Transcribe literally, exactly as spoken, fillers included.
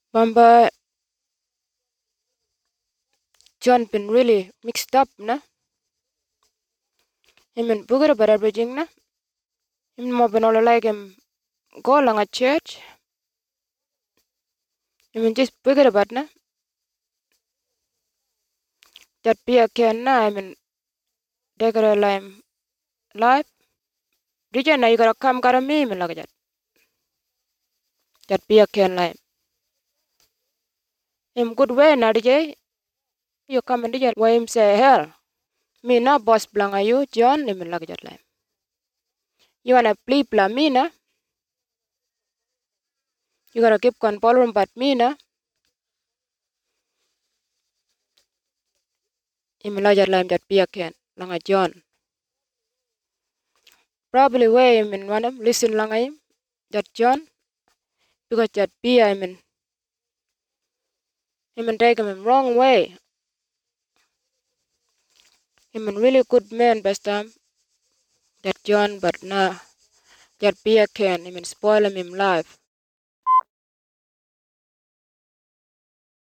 Bamba John been really mixed up na. Himin bugara bara bridging na. Himin mo benola like him go along a church. Himin just bugara bat na. That be a can na himin degara lime life. Bridger na you gotta come gotta me himin like that. That be a can lime. Him good way na D J. You come and D J why him say hell. Me na boss blanga you John himin like that lime. You wanna play bla me na. You gotta keep control room but me na. Himin like that lime that be a can langa John. Probably way him in one of listen langa him that John because that be I mean him and take him wrong way. Him and really good man best time that John but nah that be a can him and spoil him in life.